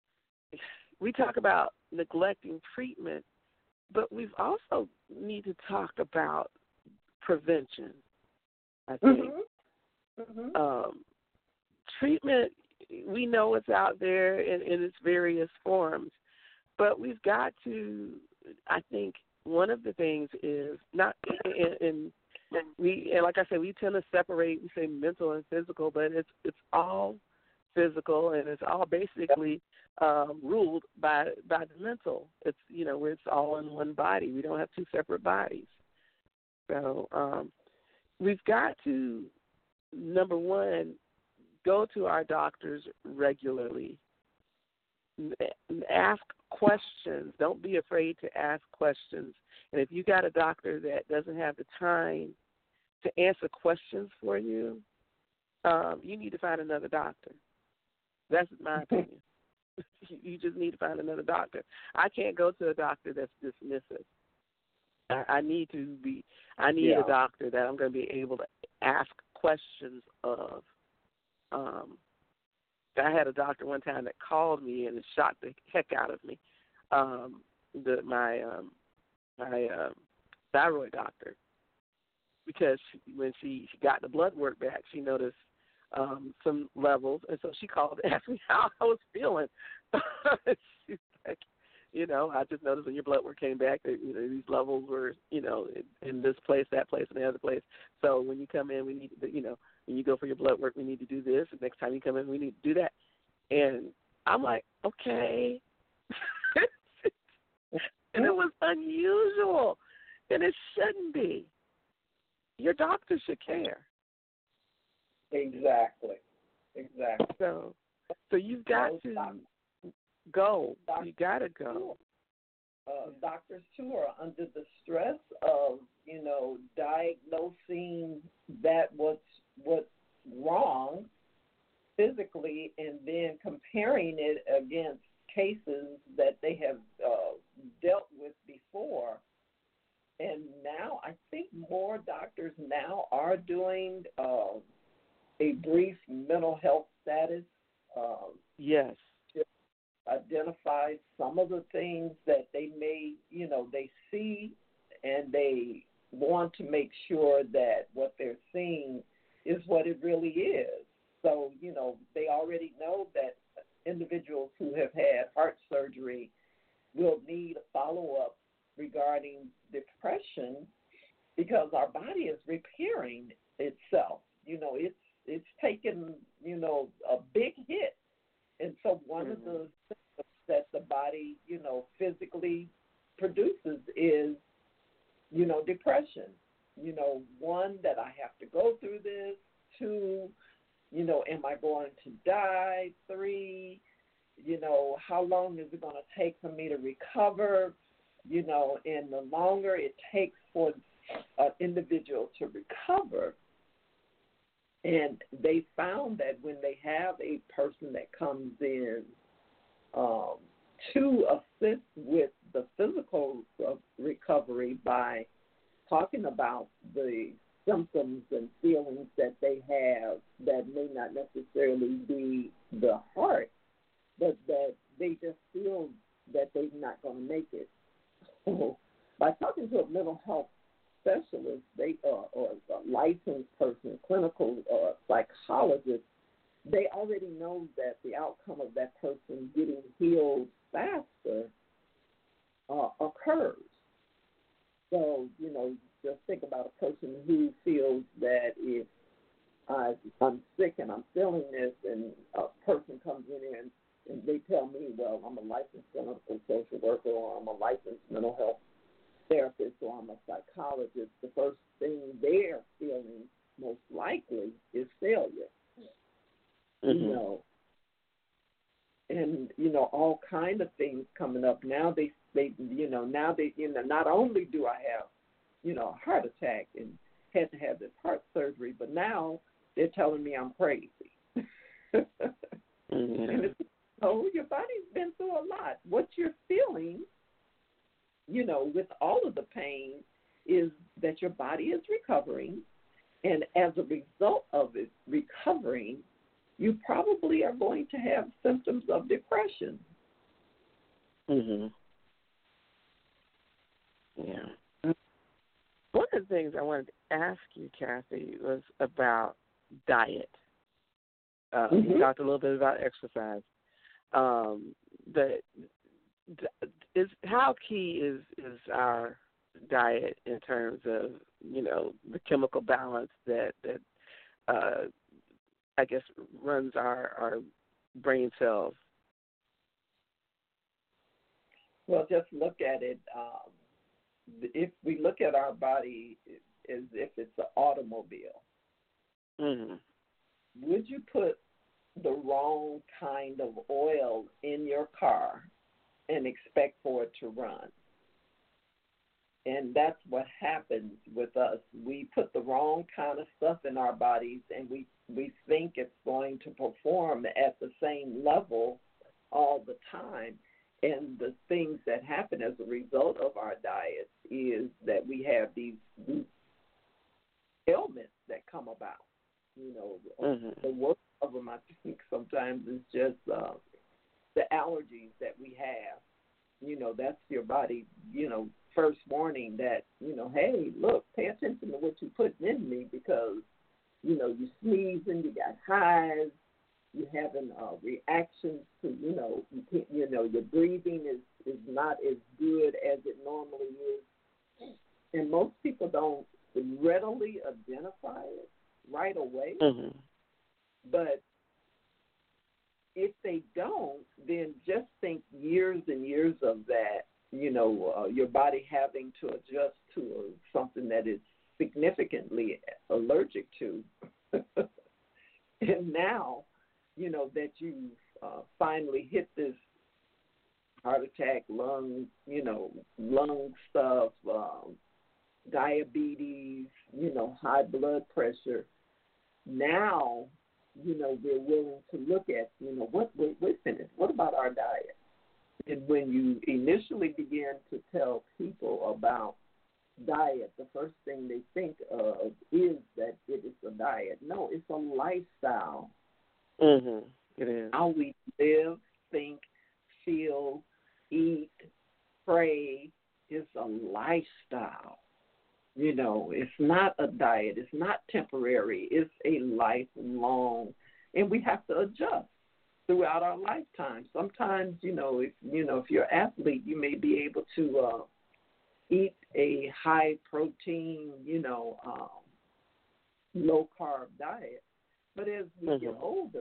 we talk about neglecting treatment, but we've also need to talk about prevention, I think. Mm-hmm. Mm-hmm. Um, treatment, we know it's out there in, in its various forms, but we've got to, I think, one of the things is not, and we, and like I said, we tend to separate, we say mental and physical, but it's it's all physical, and it's all basically um, ruled by by the mental. It's, you know, where it's all in one body. We don't have two separate bodies. So um, we've got to, number one, go to our doctors regularly. Ask questions. Don't be afraid to ask questions. And if you got a doctor that doesn't have the time to answer questions for you, um, you need to find another doctor. That's my opinion. You just need to find another doctor. I can't go to a doctor that's dismissive. I, I need to be. I need yeah. a doctor that I'm going to be able to ask questions of. Um, I had a doctor one time that called me and it shocked the heck out of me. Um, the, my um, my um, thyroid doctor, because she, when she, she got the blood work back, she noticed um, some levels, and so she called and asked me how I was feeling. She's like, you know, I just noticed when your blood work came back that, you know, these levels were, you know, in, in this place, that place, and the other place. So when you come in, we need to, you know, when you go for your blood work, we need to do this. And next time you come in, we need to do that. And I'm like, okay. And it was unusual. And it shouldn't be. Your doctor should care. Exactly. Exactly. So, so you've got Those to doctors, go. doctors, You got to go. Uh, doctors, too, are under the stress of, you know, diagnosing that what's, what's wrong physically and then comparing it against cases that they have uh, dealt with before. And now I think more doctors now are doing uh, a brief mental health status. Uh, Yes. to identify some of the things that they may, you know, they see, and they want to make sure that what they're seeing is what it really is. So, you know, they already know that individuals who have had heart surgery will need a follow-up regarding depression because our body is repairing itself. You know, it's it's taken, you know, a big hit. And so one mm-hmm. of the things that the body, you know, physically produces is, you know, depression. You know, one, that I have to go through this. Two, you know, am I going to die? Three, you know, how long is it going to take for me to recover? You know, and the longer it takes for an individual to recover, and they found that when they have a person that comes in um, to assist with the physical recovery by talking about the symptoms and feelings that they have that may not necessarily be the heart, but that they just feel that they're not going to make it. So by talking to a mental health specialist, they uh, or a licensed person, clinical uh, psychologist, they already know that the outcome of that person getting healed faster uh, occurs. So, you know, just think about a person who feels that if I, I'm sick and I'm feeling this, and a person comes in here and, and they tell me, well, I'm a licensed clinical social worker, or I'm a licensed mental health therapist, or I'm a psychologist, the first thing they're feeling most likely is failure. Mm-hmm. You know, and you know, all kind of things coming up now. They, they, you know, now they, you know, not only do I have, you know, a heart attack and had to have this heart surgery, but now they're telling me I'm crazy. mm-hmm. And it's, oh, your body's been through a lot. What you're feeling, you know, with all of the pain, is that your body is recovering, and as a result of it recovering, you probably are going to have symptoms of depression. Mhm. Yeah. One of the things I wanted to ask you, Kathy, was about diet. Uh, mm-hmm. You talked a little bit about exercise. Um, but is how key is is our diet in terms of, you know, the chemical balance that that uh, I guess runs our, our brain cells? Well, just look at it. Um, if we look at our body as if it's an automobile, mm-hmm. would you put the wrong kind of oil in your car and expect for it to run? And that's what happens with us. We put the wrong kind of stuff in our bodies, and we, we think it's going to perform at the same level all the time. And the things that happen as a result of our diets is that we have these, these ailments that come about. You know, mm-hmm. the worst of them, I think, sometimes is just uh, the allergies that we have. You know, that's your body, you know, first warning that, you know, hey, look, pay attention to what you're putting in me, because, you know, you sneezing, you got hives, you're having uh, reactions to, you know, you, can't, you know, your breathing is, is not as good as it normally is. And most people don't readily identify it right away. Mm-hmm. But if they don't, then just think years and years of that, you know, uh, your body having to adjust to uh, something that is significantly allergic to. And now, you know, that you've uh, finally hit this heart attack, lung, you know, lung stuff, um, diabetes, you know, high blood pressure. Now, you know, they're willing to look at, you know, what, wait, wait a minute, what about our diet? And when you initially begin to tell people about diet, the first thing they think of is that it is a diet. No, it's a lifestyle. Mm-hmm. It is. How we live, think, feel, eat, pray is a lifestyle. You know, it's not a diet. It's not temporary. It's a lifelong, and we have to adjust throughout throughout our lifetime. Sometimes, you know, if you know if you're an athlete, you may be able to uh, eat a high protein, you know, um, low carb diet. But as we mm-hmm. get older,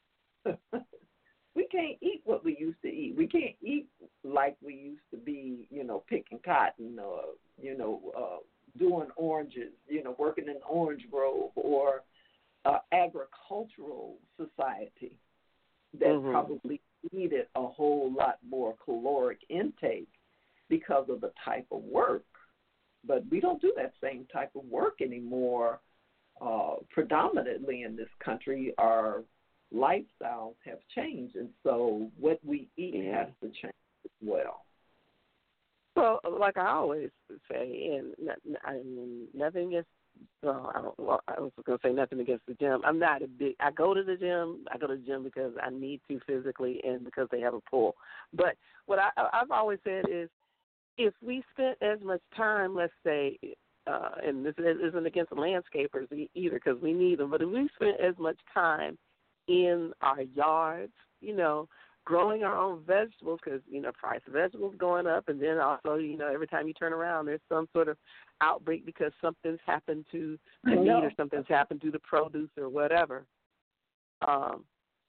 we can't eat what we used to eat. We can't eat like we used to be, you know, picking cotton or, you know, uh, doing oranges, you know, working in orange grove or uh, agricultural society that mm-hmm. probably needed a whole lot more caloric intake because of the type of work. But we don't do that same type of work anymore. Uh, predominantly in this country, our lifestyles have changed, and so what we eat has to change as well. Well, like I always say, and not, I mean, nothing against, well, I, don't, well, I was going to say nothing against the gym. I'm not a big, I go to the gym, I go to the gym because I need to physically and because they have a pool. But what I, I've always said is if we spent as much time, let's say, uh, and this isn't against the landscapers either because we need them, but if we spent as much time in our yards, you know, growing our own vegetables because, you know, price of vegetables going up, and then also, you know, every time you turn around, there's some sort of outbreak because something's happened to the meat or something's happened to the produce or whatever. Um,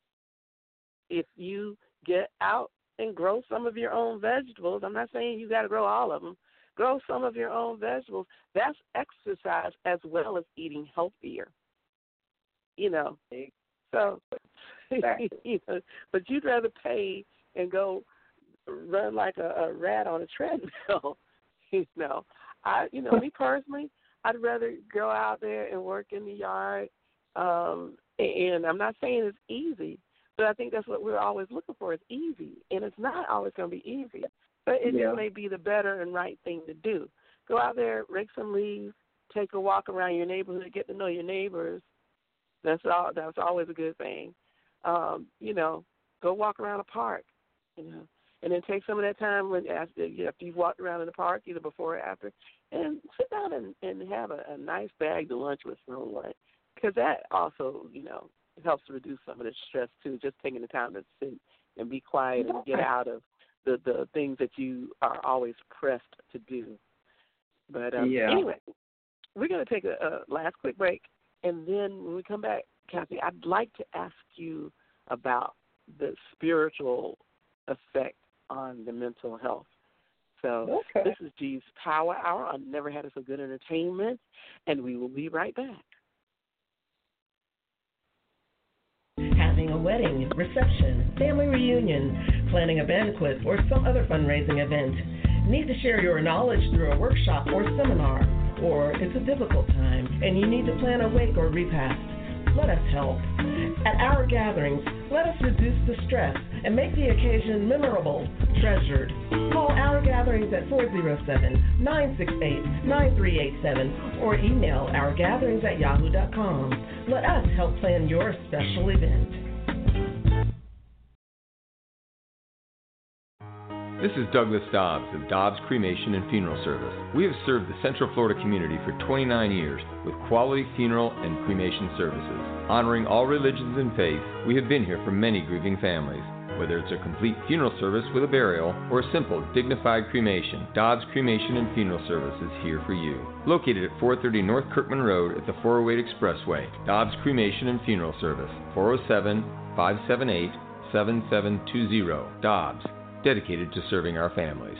if you get out and grow some of your own vegetables, I'm not saying you got to grow all of them, grow some of your own vegetables, that's exercise as well as eating healthier, you know. So, you know, but you'd rather pay and go run like a, a rat on a treadmill, you know. I, you know, me personally, I'd rather go out there and work in the yard. Um, and I'm not saying it's easy, but I think that's what we're always looking for is easy. And it's not always going to be easy, but it yeah. just may be the better and right thing to do. Go out there, rake some leaves, take a walk around your neighborhood, get to know your neighbors. That's all. That's always a good thing. Um, you know, go walk around a park, you know, and then take some of that time when after, after you've walked around in the park, either before or after, and sit down and, and have a, a nice bag to lunch with someone, because that also, you know, helps reduce some of the stress too. Just taking the time to sit and be quiet and get out of the, the things that you are always pressed to do. But um, yeah. anyway, we're going to take a, a last quick break. And then when we come back, Kathy, I'd like to ask you about the spiritual effect on the mental health. So okay. This is G's Power Hour on Never Had So Good Entertainment, and we will be right back. Having a wedding, reception, family reunion, planning a banquet, or some other fundraising event. Need to share your knowledge through a workshop or seminar, or it's a difficult time and you need to plan a wake or repast. Let us help. At our gatherings, let us reduce the stress and make the occasion memorable, treasured. Call our gatherings at four oh seven, nine six eight, nine three eight seven or email ourgatherings at yahoo dot com. Let us help plan your special event. This is Douglas Dobbs of Dobbs Cremation and Funeral Service. We have served the Central Florida community for twenty-nine years with quality funeral and cremation services. Honoring all religions and faiths, we have been here for many grieving families. Whether it's a complete funeral service with a burial or a simple, dignified cremation, Dobbs Cremation and Funeral Service is here for you. Located at four thirty North Kirkman Road at the four oh eight Expressway, Dobbs Cremation and Funeral Service, four oh seven, five seven eight, seven seven two zero. Dobbs, dedicated to serving our families.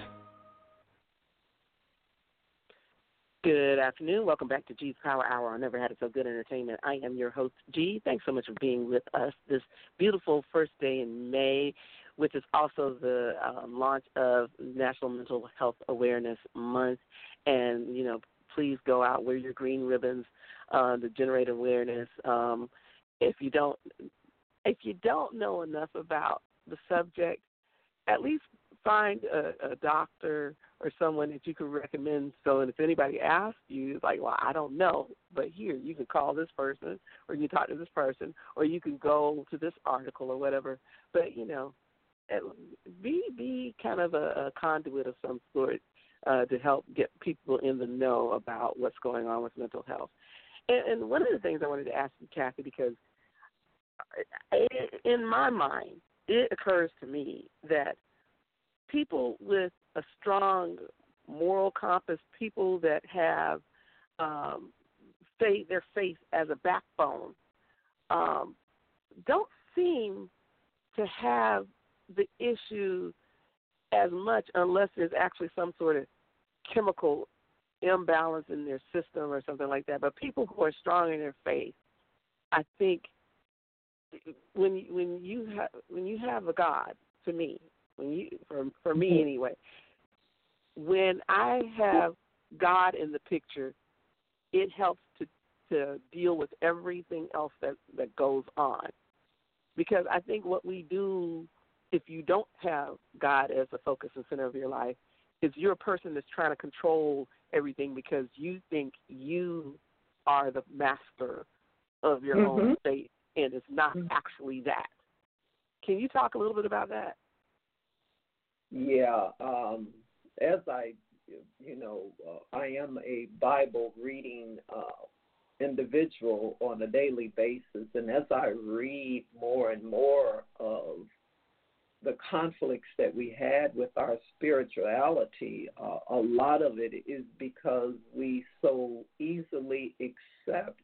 Good afternoon. Welcome back to G's Power Hour on Never Had So Good Entertainment. I am your host, G. Thanks so much for being with us this beautiful first day in May, which is also the um, launch of National Mental Health Awareness Month. And, you know, please go out, wear your green ribbons uh, to generate awareness. Um, if you don't, if you don't know enough about the subject, at least find a, a doctor or someone that you can recommend. So if anybody asks you, it's like, well, I don't know, but here, you can call this person or you can talk to this person or you can go to this article or whatever. But, you know, be be kind of a, a conduit of some sort uh, to help get people in the know about what's going on with mental health. And, and one of the things I wanted to ask you, Kathy, because in my mind, it occurs to me that people with a strong moral compass, people that have um, faith, their faith as a backbone, um, don't seem to have the issue as much unless there's actually some sort of chemical imbalance in their system or something like that. But people who are strong in their faith, I think, when you, when you have when you have a God, to me, when you for for me anyway, when I have God in the picture, it helps to to deal with everything else that, that goes on. Because I think what we do, if you don't have God as the focus and center of your life, is you're a person that's trying to control everything because you think you are the master of your mm-hmm. own fate, and it's not mm-hmm. actually that. Can you talk a little bit about that? Yeah. Um, as I, you know, uh, I am a Bible reading uh, individual on a daily basis, and as I read more and more of the conflicts that we had with our spirituality, uh, a lot of it is because we so easily accept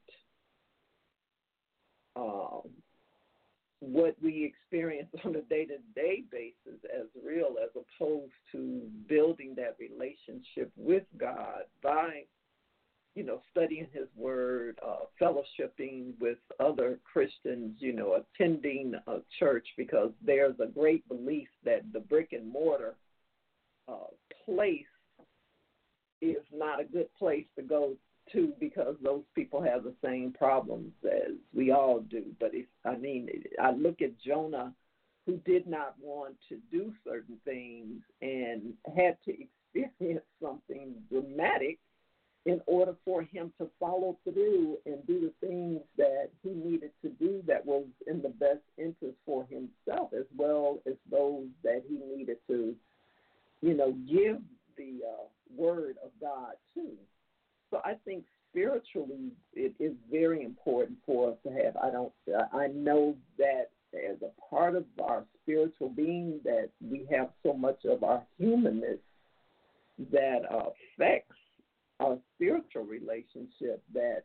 uh, what we experience on a day-to-day basis as real, as opposed to building that relationship with God by, you know, studying His Word, uh, fellowshipping with other Christians, you know, attending a church, because there's a great belief that the brick and mortar uh, place is not a good place to go to because those people have the same problems as we all do. But if, I mean, I look at Jonah, who did not want to do certain things and had to experience something dramatic in order for him to follow through and do the things that he needed to do that was in the best interest for himself, as well as those that he needed to, you know, give the uh, word of God to. So I think spiritually it is very important for us to have. I don't. I know that as a part of our spiritual being that we have so much of our humanness that affects our spiritual relationship that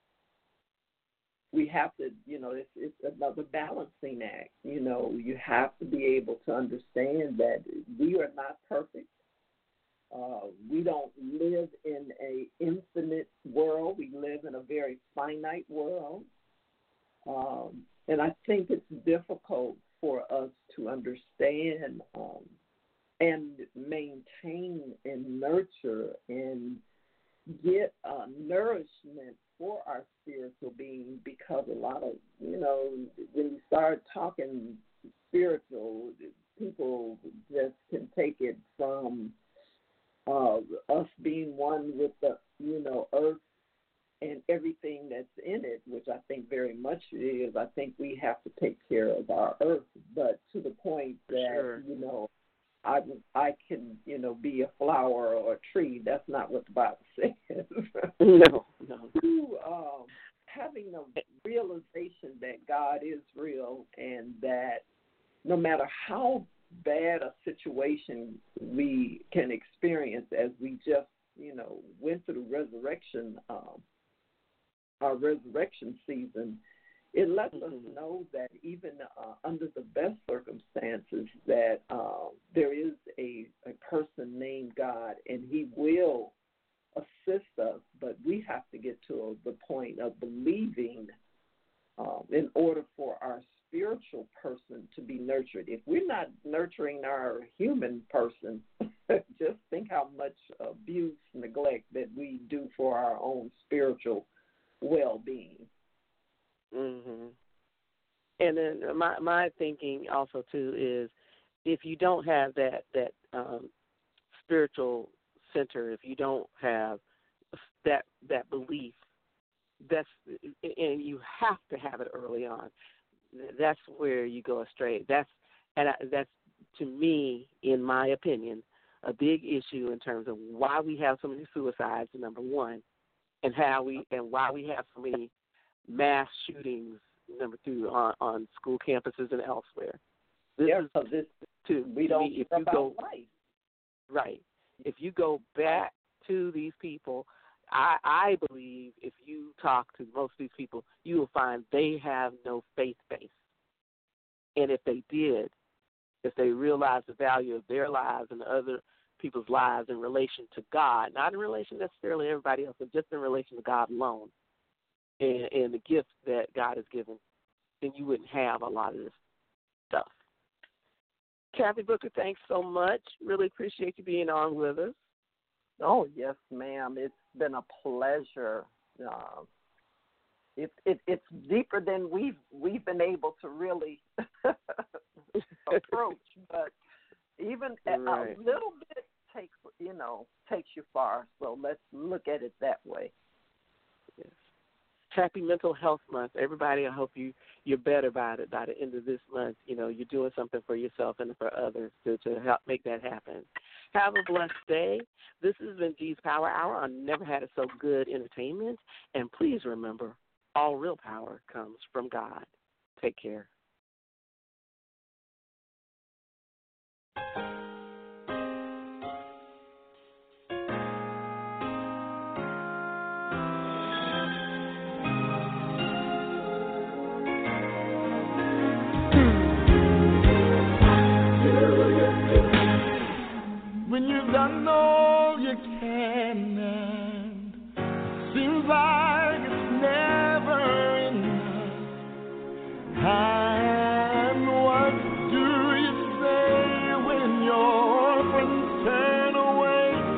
we have to, you know, it's, it's another balancing act. You know, you have to be able to understand that we are not perfect. Uh, we don't live in a infinite world. We live in a very finite world. Um, and I think it's difficult for us to understand um, and maintain and nurture and get uh, nourishment for our spiritual being, because a lot of, you know, when you start talking spiritual, people just can take it from uh, us being one with the, you know, earth and everything that's in it, which I think very much it is. I think we have to take care of our earth, but to the point that, sure. you know, I, I can, you know, be a flower or a tree. That's not what the Bible says. no, no. To, um, having a realization that God is real and that no matter how bad a situation we can experience, as we just, you know, went through resurrection, um, our resurrection season, it lets us know that even uh, under the best circumstances that uh, there is a, a person named God, and He will assist us, but we have to get to the point of believing um, in order for our spiritual person to be nurtured. If we're not nurturing our human person, just think how much abuse, neglect that we do for our own spiritual well-being. Mhm. And then my my thinking also too is, if you don't have that that um, spiritual center, if you don't have that that belief, that's and you have to have it early on. That's where you go astray. That's and I, that's to me, in my opinion, a big issue in terms of why we have so many suicides. Number one, and how we and why we have so many mass shootings. Number two, on, on school campuses and elsewhere. This yeah, is so this to, we to don't me, if care you about go life. right, if you go back to these people, I, I believe if you talk to most of these people, you will find they have no faith base. And if they did, if they realized the value of their lives and other people's lives in relation to God, not in relation necessarily to everybody else, but just in relation to God alone and, and the gifts that God has given, then you wouldn't have a lot of this stuff. Kathy Booker, thanks so much. Really appreciate you being on with us. Oh, yes, ma'am. It's been a pleasure. Uh, it, it, it's deeper than we've, we've been able to really approach, but even right. a little bit takes, you know, takes you far. So let's look at it that way. Yes. Happy Mental Health Month. Everybody, I hope you, you're better by it by the end of this month. You know, you're doing something for yourself and for others to, to help make that happen. Have a blessed day. This has been G's Power Hour on Never Had It So Good Entertainment. And please remember, all real power comes from God. Take care. When you've done all you can